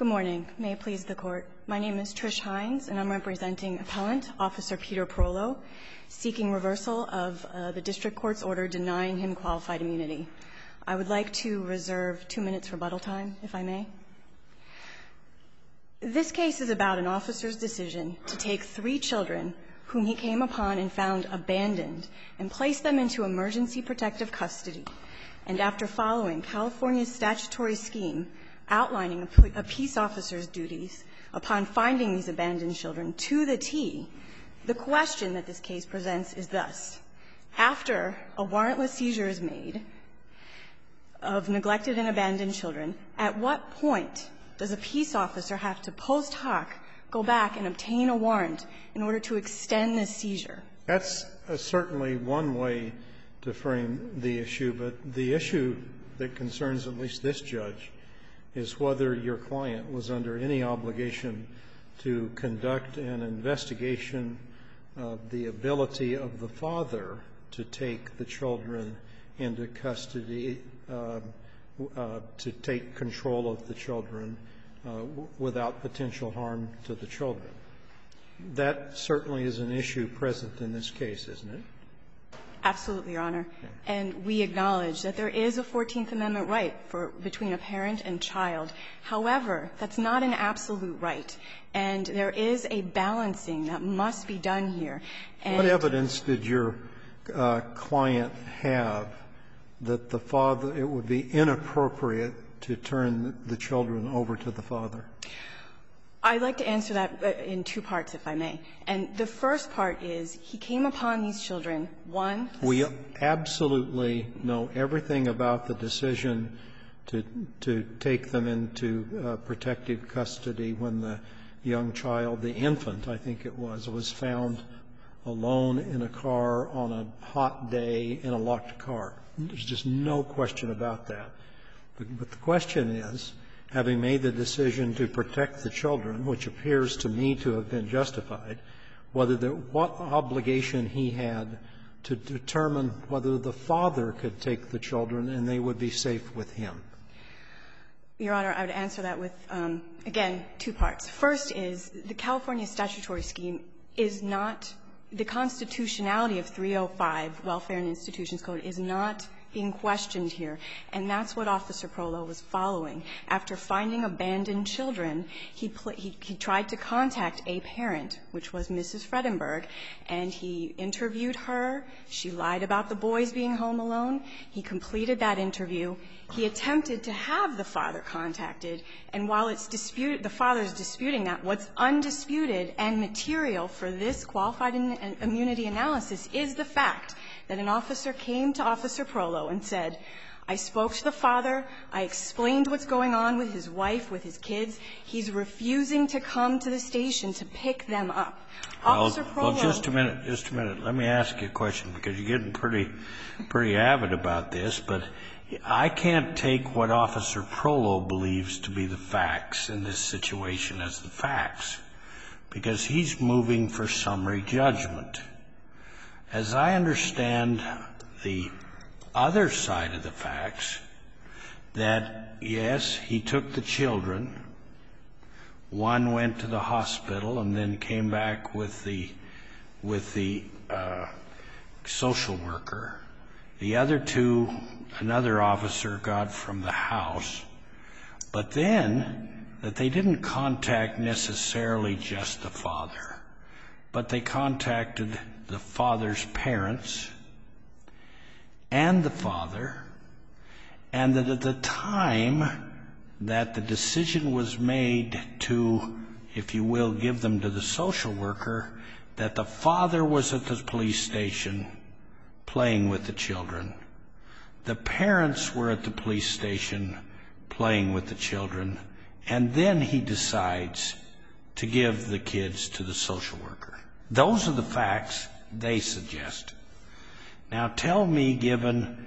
Good morning. May it please the Court. My name is Trish Hines, and I'm representing Appellant Officer Peter Prolo, seeking reversal of the District Court's order denying him qualified immunity. I would like to reserve 2 minutes rebuttal time, if I may. This case is about an officer's decision to take 3 children whom he came upon and found abandoned and place them into emergency protective custody. And after following California's statutory scheme outlining a peace officer's duties upon finding these abandoned children to the T, the question that this case presents is thus. After a warrantless seizure is made of neglected and abandoned children, at what point does a peace officer have to post hoc go back and obtain a warrant in order to extend this seizure? That's certainly one way to frame the issue, but the issue that concerns at least this judge is whether your client was under any obligation to conduct an investigation of the ability of the father to take the children into custody, to take control of the children without potential harm to the children. That certainly is an issue present in this case, isn't it? Absolutely, Your Honor. And we acknowledge that there is a 14th Amendment right between a parent and child. However, that's not an absolute right, and there is a balancing that must be done here. And what evidence did your client have that the father, it would be inappropriate to turn the children over to the father? I'd like to answer that in 2 parts, if I may. And the first part is he came upon these children, one. We absolutely know everything about the decision to take them into protective custody when the young child, the infant, I think it was found alone in a car on a hot day in a locked car. There's just no question about that. But the question is, having made the decision to protect the children, which appears to me to have been justified, what obligation he had to determine whether the father could take the children and they would be safe with him. Your Honor, I would answer that with, again, 2 parts. First is the California statutory scheme is not the constitutionality of 305, Welfare and Institutions Code, is not being questioned here, and that's what Officer Prolo was following. After finding abandoned children, he tried to contact a parent, which was Mrs. Fredenberg, and he interviewed her. She lied about the boys being home alone. He completed that interview. He attempted to have the father contacted, and while it's disputed, the father's disputing that, what's undisputed and material for this qualified immunity analysis is the fact that an officer came to Officer Prolo and said, I spoke to the father, I explained what's going on with his wife, with his kids. He's refusing to come to the station to pick them up. Officer Prolo. Well, just a minute. Let me ask you a question, because you're getting pretty avid about this, but I can't take what Officer Prolo believes to be the facts in this situation as the facts, because he's moving for summary judgment. As I understand the other side of the facts, that, yes, he took the children. One went to the hospital and then came back with the social worker. The other 2, another officer got from the house. But then, that they didn't contact necessarily just the father, but they contacted the father's parents and the father, and that at the time that the decision was made to, if you will, give them to the social worker, that the father was at the police station playing with the children. The parents were at the police station playing with the children, and then he decides to give the kids to the social worker. Those are the facts they suggest. Now tell me, given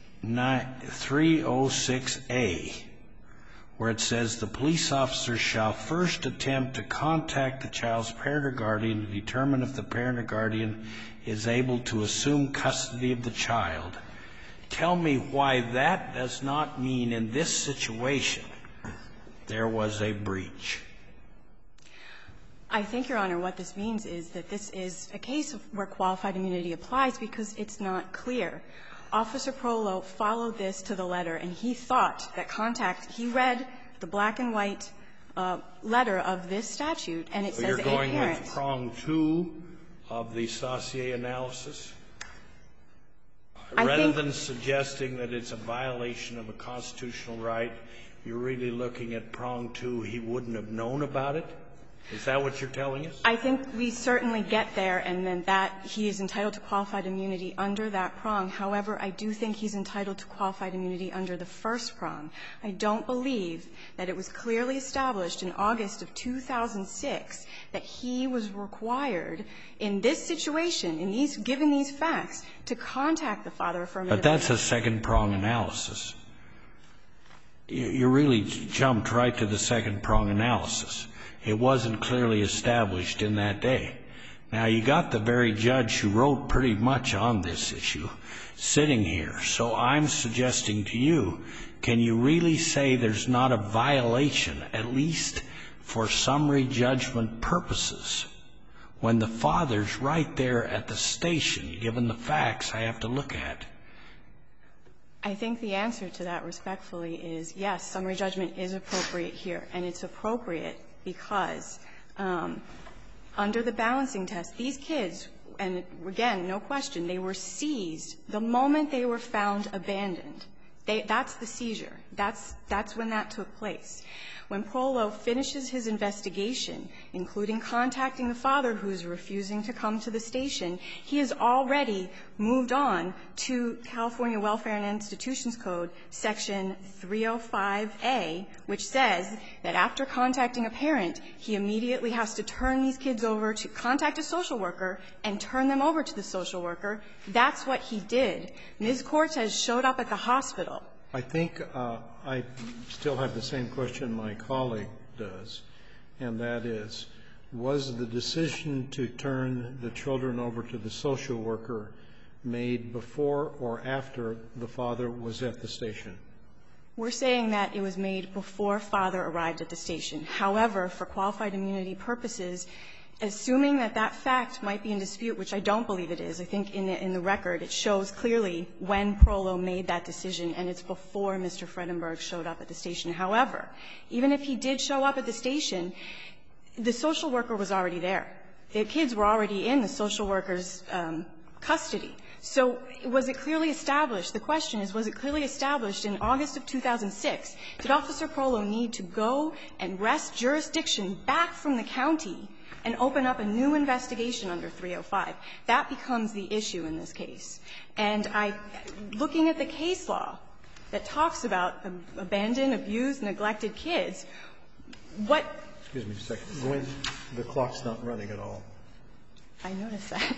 306A, where it says the police officer shall first attempt to contact the child's parent or guardian to determine if the parent or guardian is able to assume custody of the child. Tell me why that does not mean in this situation there was a breach? I think, Your Honor, what this means is that this is a case where qualified immunity applies because it's not clear. Officer Prolo followed this to the letter, and he thought that he read the black and white letter of this statute, and it says a parent. So you're going with prong 2 of the Saussure analysis? Rather than suggesting that it's a violation of a constitutional right, you're really looking at prong 2, he wouldn't have known about it? Is that what you're telling us? I think we certainly get there, and then that he is entitled to qualified immunity under that prong. However, I do think he's entitled to qualified immunity under the first prong. I don't believe that it was clearly established in August of 2006 that he was required in this situation, given these facts, to contact the father affirmatively. But that's a second prong analysis. You really jumped right to the second prong analysis. It wasn't clearly established in that day. Now, you got the very judge who wrote pretty much on this issue sitting here. So I'm suggesting to you, can you really say there's not a violation, at least for summary judgment purposes, when the father's right there at the station, given the facts I have to look at? I think the answer to that, respectfully, is yes, summary judgment is appropriate here. And it's appropriate because under the balancing test, these kids, and again, no question, they were seized the moment they were found abandoned. That's the seizure. That's when that took place. When Prolo finishes his investigation, including contacting the father who is refusing to come to the station, he has already moved on to California Welfare and Institutions Code, Section 305A, which says that after contacting a parent, he immediately has to turn these kids over to contact a social worker and turn them over to the social worker. That's what he did. Ms. Cortez showed up at the hospital. I think I still have the same question my colleague does, and that is, was the decision to turn the children over to the social worker made before or after the father was at the station? We're saying that it was made before father arrived at the station. However, for qualified immunity purposes, assuming that that fact might be in dispute, which I don't believe it is, I think in the record it shows clearly when Prolo made that decision, and it's before Mr. Fredenberg showed up at the station. However, even if he did show up at the station, the social worker was already there. The kids were already in the social worker's custody. So was it clearly established? The question is, was it clearly established in August of 2006? Did Officer Prolo need to go and wrest jurisdiction back from the county and open up a new investigation under 305? That becomes the issue in this case. And looking at the case law that talks about abandoned, abused, neglected kids, what — Excuse me a second. When the clock's not running at all. I noticed that.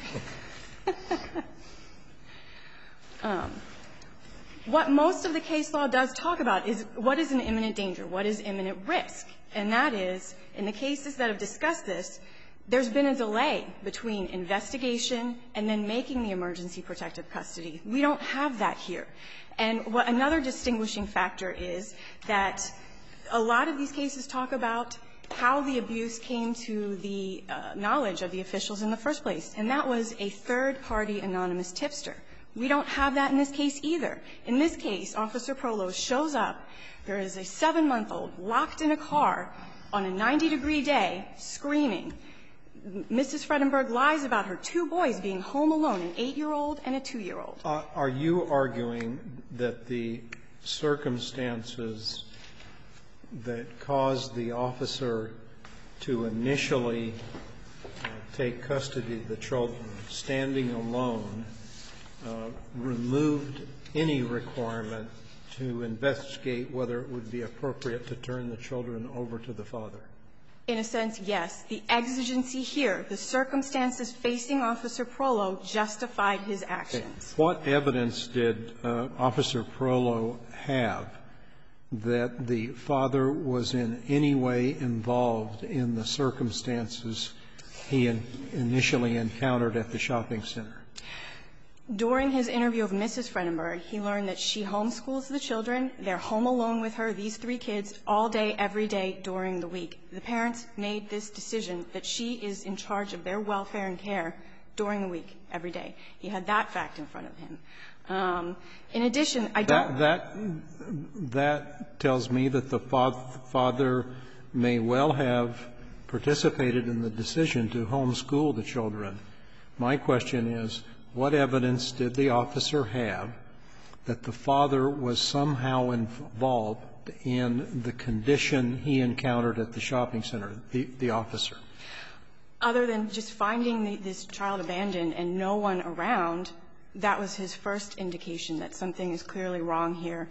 What most of the case law does talk about is what is an imminent danger, what is imminent risk. And that is, in the cases that have discussed this, there's been a delay between investigation and then making the emergency protective custody. We don't have that here. And what another distinguishing factor is that a lot of these cases talk about how the abuse came to the knowledge of the officials in the first place, and that was a third-party anonymous tipster. We don't have that in this case either. In this case, Officer Prolo shows up. There is a 7-month-old locked in a car on a 90-degree day screaming. Mrs. Fredenberg lies about her 2 boys being home alone, an 8-year-old and a 2-year-old. Are you arguing that the circumstances that caused the officer to initially take custody of the children standing alone removed any requirement to investigate whether it would be appropriate to turn the children over to the father? In a sense, yes. The exigency here, the circumstances facing Officer Prolo justified his actions. What evidence did Officer Prolo have that the father was in any way involved in the circumstances he initially encountered at the shopping center? During his interview of Mrs. Fredenberg, he learned that she homeschools the children. They're home alone with her, these 3 kids, all day, every day during the week. The parents made this decision that she is in charge of their welfare and care during the week, every day. He had that fact in front of him. In addition, I don't – That tells me that the father may well have participated in the decision to homeschool the children. My question is, what evidence did the officer have that the father was somehow involved in the condition he encountered at the shopping center, the officer? Other than just finding this child abandoned and no one around, that was his first indication that something is clearly wrong here.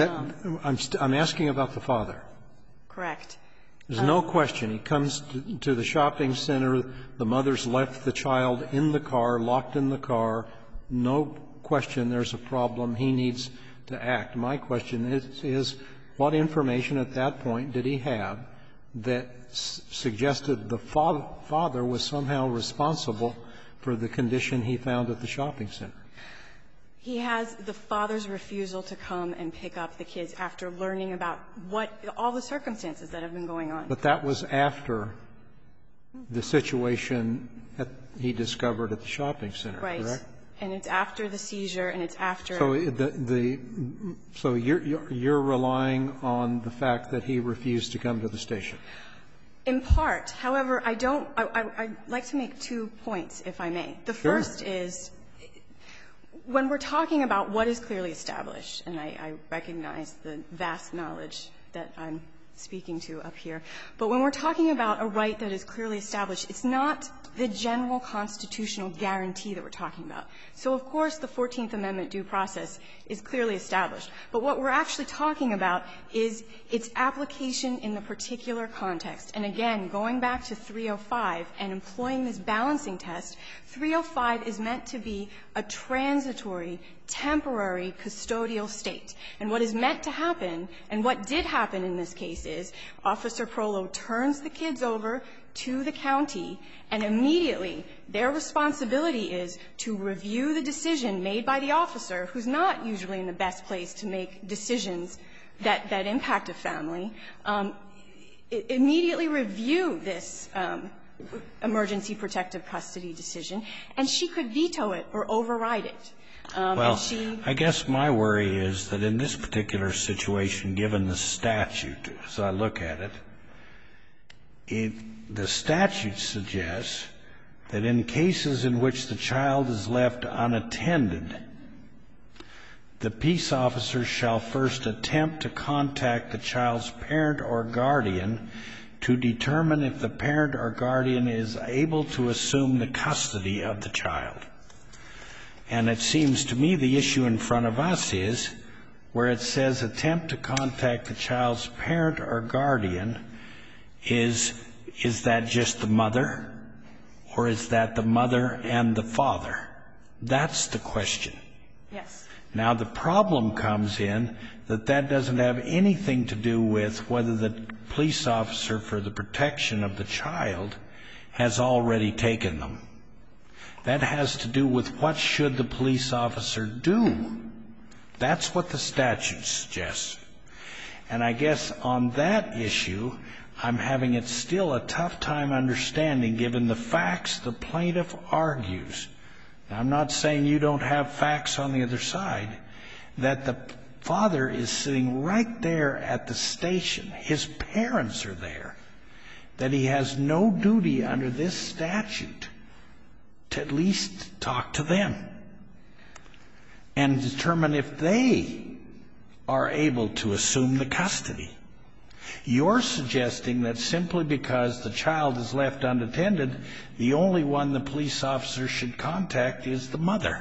I'm asking about the father. Correct. There's no question. He comes to the shopping center. The mother's left the child in the car, locked in the car. No question there's a problem. He needs to act. My question is what information at that point did he have that suggested the father was somehow responsible for the condition he found at the shopping center? He has the father's refusal to come and pick up the kids after learning about what all the circumstances that have been going on. But that was after the situation that he discovered at the shopping center, correct? Right. And it's after the seizure, and it's after. So you're relying on the fact that he refused to come to the station? In part. However, I'd like to make 2 points, if I may. The first is, when we're talking about what is clearly established, and I recognize the vast knowledge that I'm speaking to up here, but when we're talking about a right that is clearly established, it's not the general constitutional guarantee that we're talking about. So, of course, the 14th Amendment due process is clearly established. But what we're actually talking about is its application in the particular context. And again, going back to 305 and employing this balancing test, 305 is meant to be a transitory, temporary custodial state. And what is meant to happen, and what did happen in this case, is Officer Prolo turns the kids over to the county, and immediately their responsibility is to review the decision made by the officer, who's not usually in the best place to make decisions that impact a family, immediately review this emergency protective custody decision, and she could veto it or override it. Well, I guess my worry is that in this particular situation, given the statute, as I look at it, the statute suggests that in cases in which the child is left unattended, the peace officer shall first attempt to contact the child's parent or guardian to determine if the parent or guardian is able to assume the custody of the child. And it seems to me the issue in front of us is where it says attempt to contact the child's parent or guardian, is that just the mother, or is that the mother and the father? That's the question. Yes. Now, the problem comes in that doesn't have anything to do with whether the police officer for the protection of the child has already taken them. That has to do with what should the police officer do. That's what the statute suggests. And I guess on that issue, I'm having it still a tough time understanding, given the facts the plaintiff argues. Now, I'm not saying you don't have facts on the other side, that the father is sitting right there at the station. His parents are there. That he has no duty under this statute to at least talk to them and determine if they are able to assume the custody. You're suggesting that simply because the child is left unattended, the only one the police officer should contact is the mother.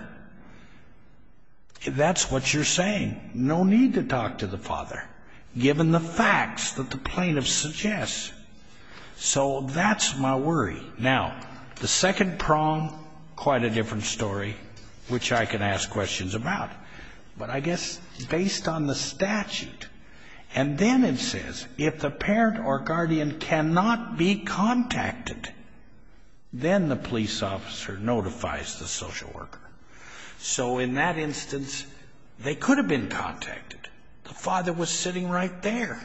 That's what you're saying. No need to talk to the father, given the facts that the plaintiff suggests. So that's my worry. Now, the second prong, quite a different story, which I can ask questions about. But I guess based on the statute, and then it says, if the parent or guardian cannot be contacted, then the police officer notifies the social worker. So in that instance, they could have been contacted. The father was sitting right there.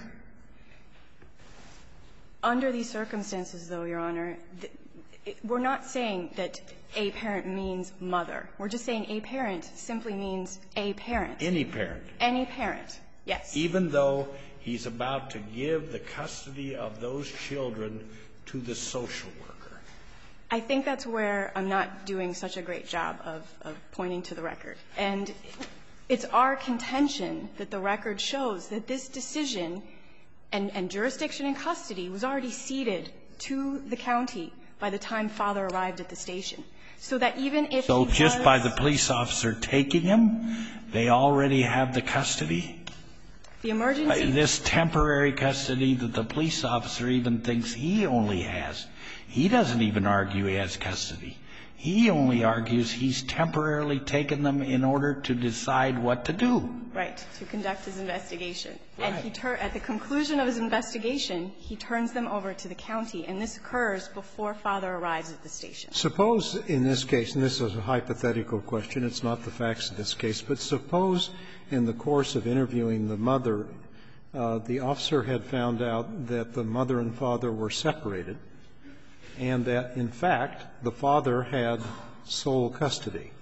Under these circumstances, though, Your Honor, we're not saying that a parent means mother. We're just saying a parent simply means a parent. Any parent. Any parent, yes. Even though he's about to give the custody of those children to the social worker. I think that's where I'm not doing such a great job of pointing to the record. And it's our contention that the record shows that this decision and jurisdiction and custody was already ceded to the county by the time father arrived at the station. So that even if he was... So just by the police officer taking him, they already have the custody? The emergency... This temporary custody that the police officer even thinks he only has. He doesn't even argue he has custody. He only argues he's temporarily taken them in order to decide what to do. Right, to conduct his investigation. Right. And at the conclusion of his investigation, he turns them over to the county, and this occurs before father arrives at the station. Suppose in this case, and this is a hypothetical question, it's not the facts of this case, but suppose in the course of interviewing the mother, the officer had found out that the mother and father were separated, and that, in fact, the father had sole custody.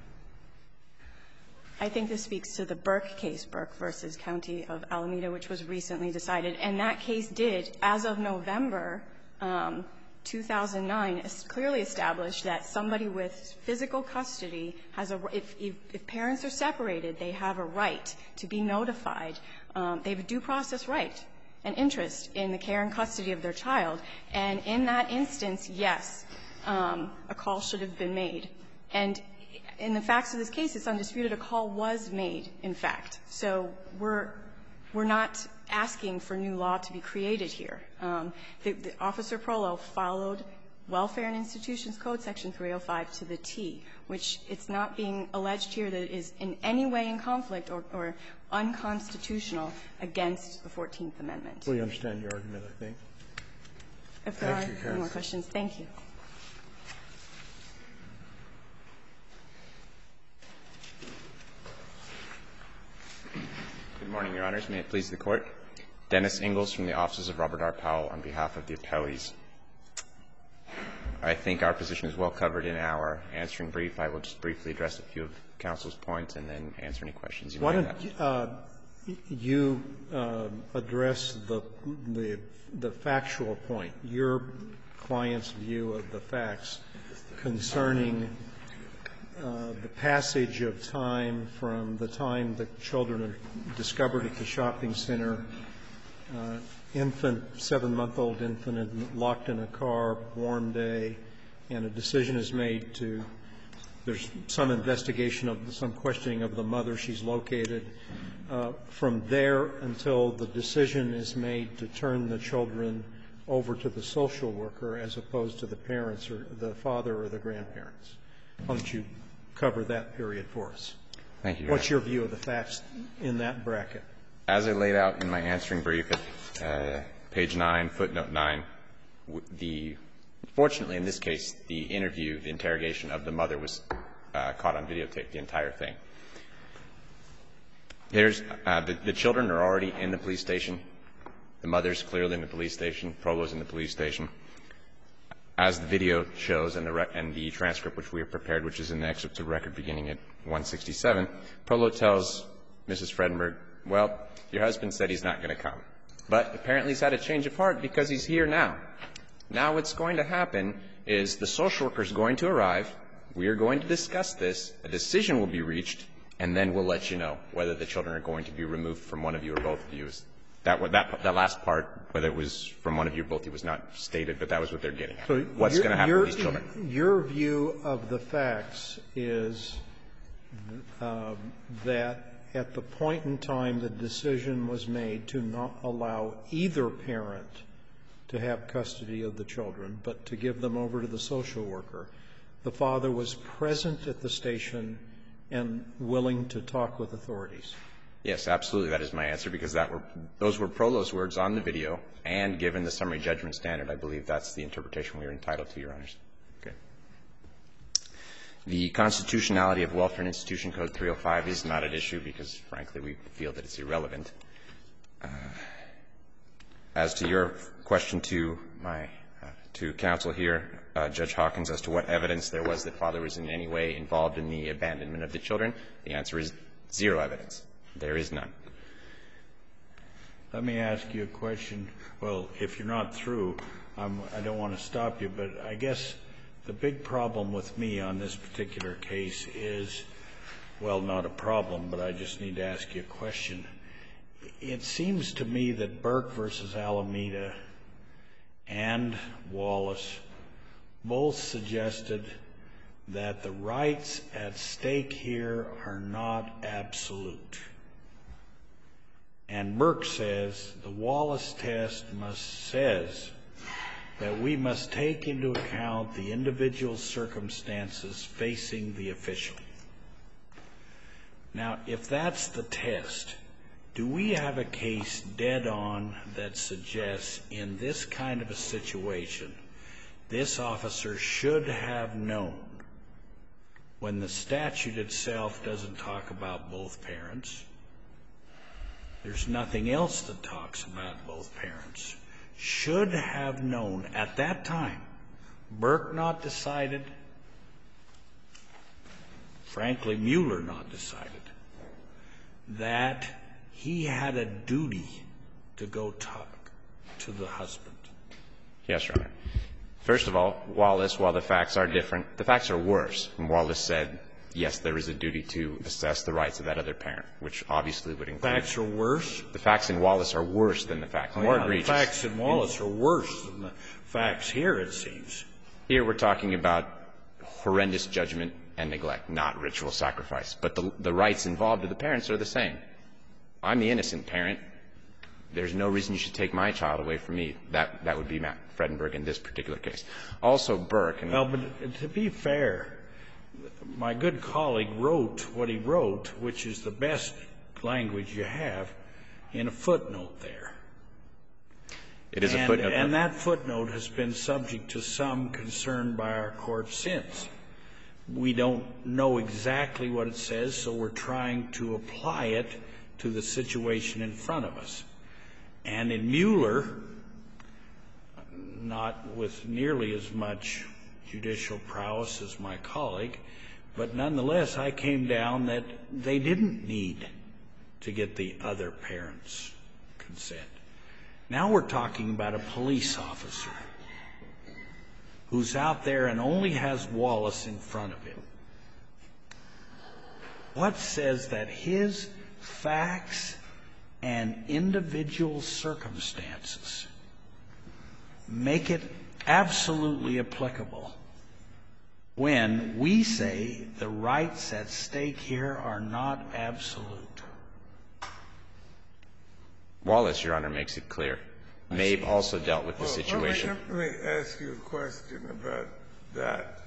I think this speaks to the Burke case, Burke v. County of Alameda, which was recently decided. And that case did, as of November 2009, clearly establish that somebody with physical custody has a – if parents are separated, they have a right to be notified. They have a due process right and interest in the care and custody of their child. And in that instance, yes, a call should have been made. And in the facts of this case, it's undisputed a call was made, in fact. So we're not asking for new law to be created here. Officer Prolo followed Welfare and Institutions Code, Section 305, to the T, which it's not being alleged here that it is in any way in conflict or unconstitutional against the 14th Amendment. We understand your argument, I think. If there are no more questions, thank you. Good morning, Your Honors. May it please the Court. Dennis Ingalls from the offices of Robert R. Powell on behalf of the appellees. I think our position is well covered in our answering brief. I will just briefly address a few of counsel's points and then answer any questions you might have. Why don't you address the factual point, your client's view of the facts concerning the passage of time from the time the children are discovered at the shopping center, infant, 7-month-old infant locked in a car, warm day, and a decision is made to, there's some investigation of, some questioning of the mother, she's located. From there until the decision is made to turn the children over to the social worker as opposed to the parents or the father or the grandparents. Why don't you cover that period for us? Thank you, Your Honor. What's your view of the facts in that bracket? As I laid out in my answering brief at page 9, footnote 9, fortunately in this case, the interview, the interrogation of the mother was caught on videotape, the entire thing. There's the children are already in the police station. The mother's clearly in the police station. Prolo's in the police station. As the video shows and the transcript which we have prepared, which is in the excerpt of the record beginning at 167, Prolo tells Mrs. Fredenberg, well, your husband said he's not going to come. But apparently he's had a change of heart because he's here now. Now what's going to happen is the social worker is going to arrive. We are going to discuss this. A decision will be reached, and then we'll let you know whether the children are going to be removed from one of you or both of you. That last part, whether it was from one of you or both of you, was not stated, but that was what they're getting at. So what's going to happen with these children? Your view of the facts is that at the point in time the decision was made to not allow either parent to have custody of the children, but to give them over to the social worker, the father was present at the station and willing to talk with authorities. Yes, absolutely. That is my answer, because those were Prolo's words on the video, and given the summary judgment standard, I believe that's the interpretation we are entitled to, Your Honors. Okay. The constitutionality of Welfare and Institution Code 305 is not at issue because, frankly, we feel that it's irrelevant. As to your question to counsel here, Judge Hawkins, as to what evidence there was that father was in any way involved in the abandonment of the children, the answer is zero evidence. There is none. Let me ask you a question. Well, if you're not through, I don't want to stop you, but I guess the big problem with me on this particular case is, well, not a problem, but I just need to ask you a question. It seems to me that Burke versus Alameda and Wallace both suggested that the rights at stake here are not absolute. And Burke says the Wallace test says that we must take into account the individual circumstances facing the official. Now, if that's the test, do we have a case dead on that suggests in this kind of a situation, this officer should have known, when the statute itself doesn't talk about both parents, there's nothing else that talks about both parents, should have known at that time, Burke not decided, frankly, Mueller not decided, that he had a duty to go talk to the husband? Yes, Your Honor. First of all, Wallace, while the facts are different, the facts are worse. And Wallace said, yes, there is a duty to assess the rights of that other parent, which obviously would include. Facts are worse? The facts in Wallace are worse than the facts. More egregious. The facts in Wallace are worse than the facts here, it seems. Here we're talking about horrendous judgment and neglect, not ritual sacrifice. But the rights involved of the parents are the same. I'm the innocent parent. There's no reason you should take my child away from me. That would be Matt Fredenberg in this particular case. Also, Burke. Well, but to be fair, my good colleague wrote what he wrote, which is the best language you have, in a footnote there. It is a footnote. And that footnote has been subject to some concern by our court since. We don't know exactly what it says, so we're trying to apply it to the situation in front of us. And in Mueller, not with nearly as much judicial prowess as my colleague, but nonetheless, I came down that they didn't need to get the other parent's consent. Now we're talking about a police officer who's out there and only has Wallace in front of him. What says that his facts and individual circumstances make it absolutely applicable when we say the rights at stake here are not absolute? Wallace, Your Honor, makes it clear. Mabe also dealt with the situation. Let me ask you a question about that.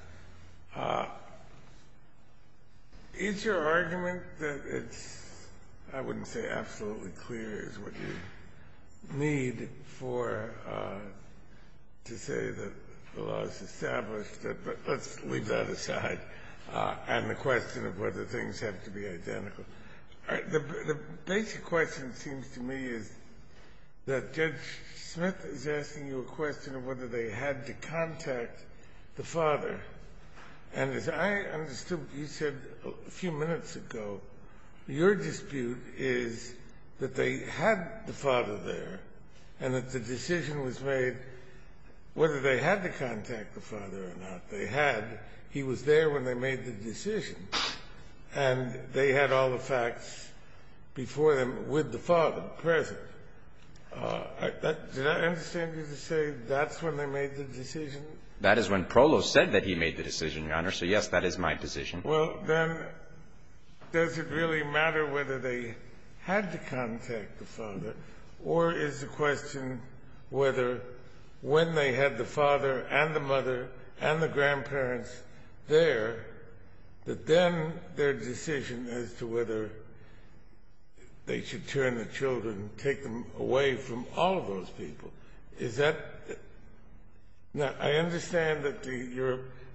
Is your argument that it's, I wouldn't say absolutely clear is what you need for to say that the law is established, but let's leave that aside, and the question of whether things have to be identical. The basic question, it seems to me, is that Judge Smith is asking you a question of whether they had to contact the father. And as I understood what you said a few minutes ago, your dispute is that they had the father there and that the decision was made whether they had to contact the father or not. They had. He was there when they made the decision. And they had all the facts before them with the father present. Did I understand you to say that's when they made the decision? That is when Prolos said that he made the decision, Your Honor. So, yes, that is my position. Well, then, does it really matter whether they had to contact the father, or is the question whether when they had the father and the mother and the grandparents there, that then their decision as to whether they should turn the children, take them away from all of those people, is that — now, I understand that your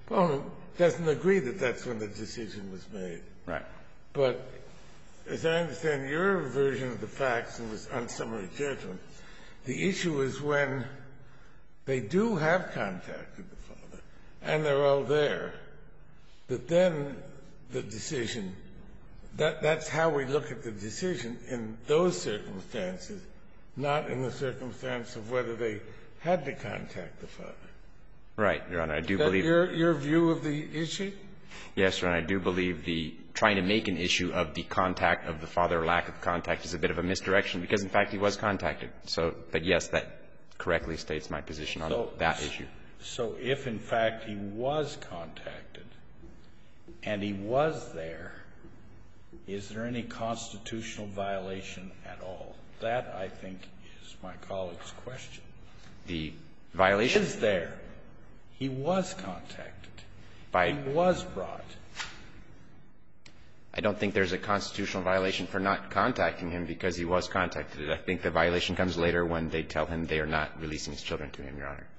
opponent doesn't agree that that's when the decision was made. Right. But as I understand your version of the facts, and was on summary judgment, the issue is when they do have contacted the father and they're all there, that then the decision, that's how we look at the decision in those circumstances, not in the circumstance of whether they had to contact the father. Right, Your Honor. I do Is that believe your view of the issue? Yes, Your Honor. I do believe trying to make an issue of the contact of the father or lack of contact is a bit of a misdirection because, in fact, he was contacted. But yes, that correctly states my position on that issue. So if, in fact, he was contacted and he was there, is there any constitutional violation at all? That, I think, is my colleague's question. The violation? Is there? He was contacted. He was brought. I don't think there's a constitutional violation for not contacting him because he was contacted. I think the violation comes later when they tell him they are not releasing his children to him, Your Honor.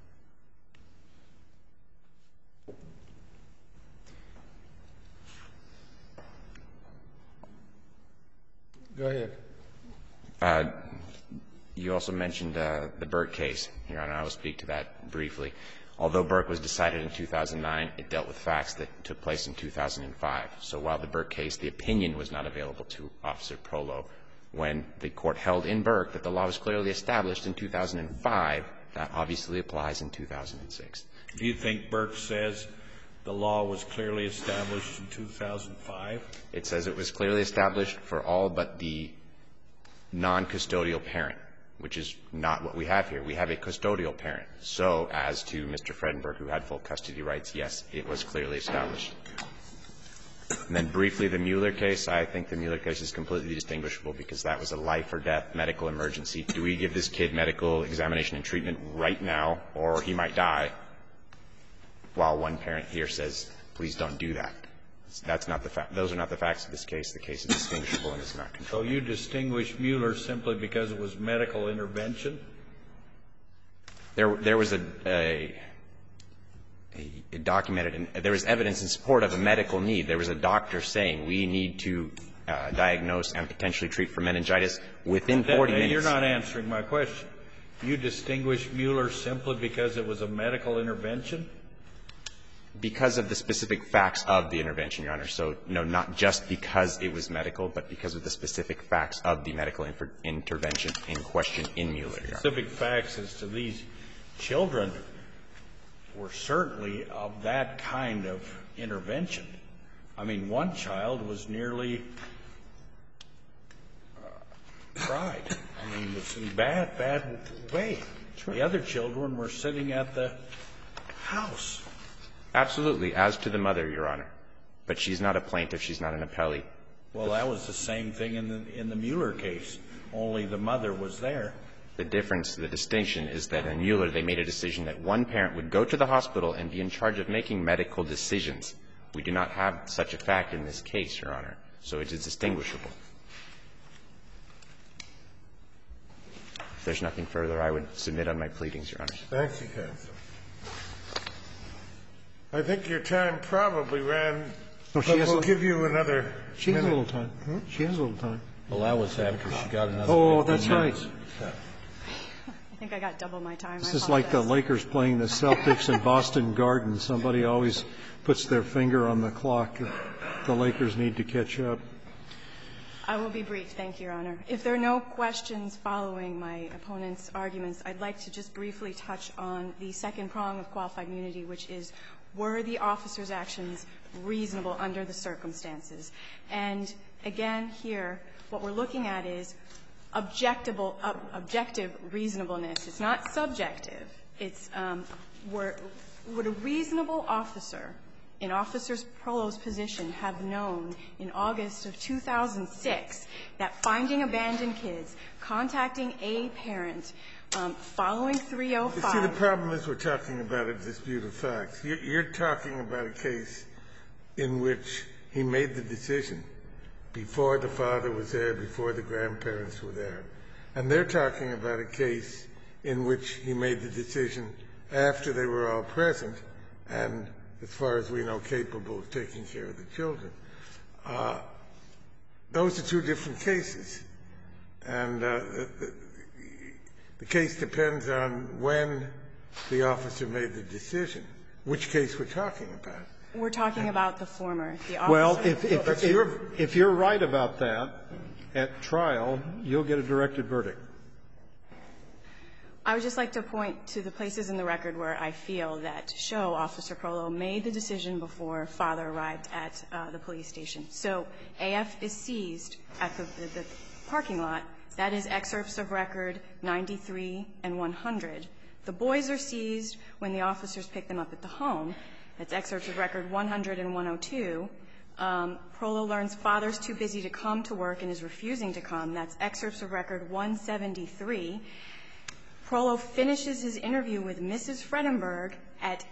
Go ahead. You also mentioned the Burke case, Your Honor. I will speak to that briefly. Although Burke was decided in 2009, it dealt with facts that took place in 2005. So while the Burke case, the opinion was not available to Officer Prolo, when the court held in Burke that the law was clearly established in 2005, that obviously applies in 2006. Do you think Burke says the law was clearly established in 2005? It says it was clearly established for all but the non-custodial parent, which is not what we have here. We have a custodial parent. So as to Mr. Fredenberg, who had full custody rights, yes, it was clearly established. And then briefly, the Mueller case. I think the Mueller case is completely distinguishable because that was a life-or-death medical emergency. Do we give this kid medical examination and treatment right now, or he might die, while one parent here says, please don't do that? That's not the fact. Those are not the facts of this case. The case is distinguishable and it's not controlled. So you distinguish Mueller simply because it was medical intervention? There was a documented, and there was evidence in support of a medical need. There was a doctor saying we need to diagnose and potentially treat for meningitis within 40 minutes. You're not answering my question. You distinguish Mueller simply because it was a medical intervention? Because of the specific facts of the intervention, Your Honor. So, no, not just because it was medical, but because of the specific facts of the medical intervention in question in Mueller, Your Honor. Specific facts as to these children were certainly of that kind of intervention. I mean, one child was nearly cried. I mean, it's in bad way. Sure. The other children were sitting at the house. Absolutely, as to the mother, Your Honor. But she's not a plaintiff. She's not an appellee. Well, that was the same thing in the Mueller case, only the mother was there. The difference, the distinction is that in Mueller they made a decision that one parent would go to the hospital and be in charge of making medical decisions. We do not have such a fact in this case, Your Honor. So it is distinguishable. If there's nothing further, I would submit on my pleadings, Your Honor. Thank you, counsel. I think your time probably ran, but we'll give you another minute. She has a little time. She has a little time. Well, that was after she got another 15 Oh, that's right. I think I got double my time. This is like the Lakers playing the Celtics in Boston Garden. Somebody always puts their finger on the clock. The Lakers need to catch up. I will be brief. Thank you, Your Honor. If there are no questions following my opponent's arguments, I'd like to just briefly touch on the second prong of qualified immunity, which is, were the officer's actions reasonable under the circumstances? And again, here, what we're looking at is objective reasonableness. It's not subjective. It's would a reasonable officer in Officer Prolo's position have known in August of 2006 that finding abandoned kids, contacting a parent, following 305. You see, the problem is we're talking about a dispute of facts. You're talking about a case in which he made the decision before the father was there, before the grandparents were there. And they're talking about a case in which he made the decision after they were all present and as far as we know, capable of taking care of the children. Those are two different cases. And the case depends on when the officer made the decision, which case we're talking about. We're talking about the former. The officer. Well, if you're right about that, at trial, you'll get a directed verdict. I would just like to point to the places in the record where I feel that show Officer Prolo made the decision before father arrived at the police station. So AF is seized at the parking lot. That is excerpts of record 93 and 100. The boys are seized when the officers pick them up at the home. That's excerpts of record 100 and 102. Prolo learns father's too busy to come to work and is refusing to come. That's excerpts of record 173. Prolo finishes his interview with Mrs. Fredenberg at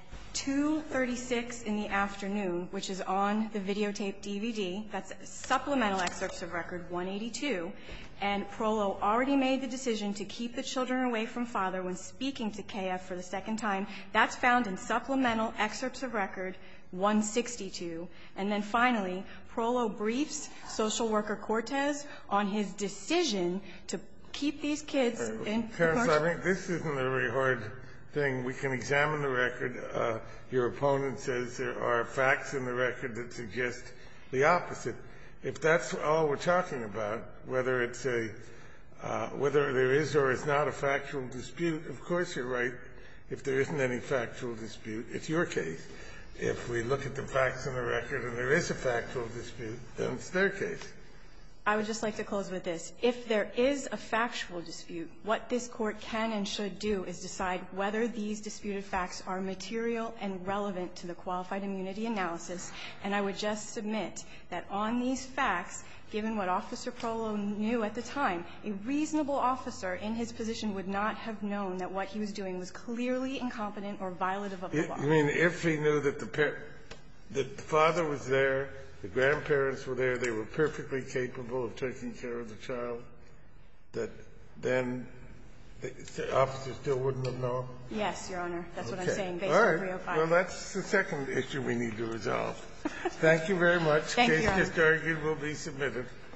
2:36 in the afternoon, which is on the videotape DVD. That's supplemental excerpts of record 182. And Prolo already made the decision to keep the children away from father when speaking to KF for the second time. That's found in supplemental excerpts of record 162. And then finally, Prolo briefs social worker Cortez on his decision to keep these kids in Counsel, I think this isn't a very hard thing. We can examine the record. Your opponent says there are facts in the record that suggest the opposite. If that's all we're talking about, whether it's whether there is or is not a factual dispute, of course you're right. If there isn't any factual dispute, it's your case. If we look at the facts in the record and there is a factual dispute, then it's their case. I would just like to close with this. If there is a factual dispute, what this Court can and should do is decide whether these disputed facts are material and relevant to the qualified immunity analysis. And I would just submit that on these facts, given what Officer Prolo knew at the time, a reasonable officer in his position would not have known that what he was doing was clearly incompetent or violative of the law. You mean if he knew that the father was there, the grandparents were there, they were perfectly capable of taking care of the child, that then the officer still wouldn't have known? Yes, Your Honor. That's what I'm Okay. saying based All on right. 305. Well, that's the second issue we need to resolve. Thank you very much. Thank you, Your Honor. Case just argued will be submitted.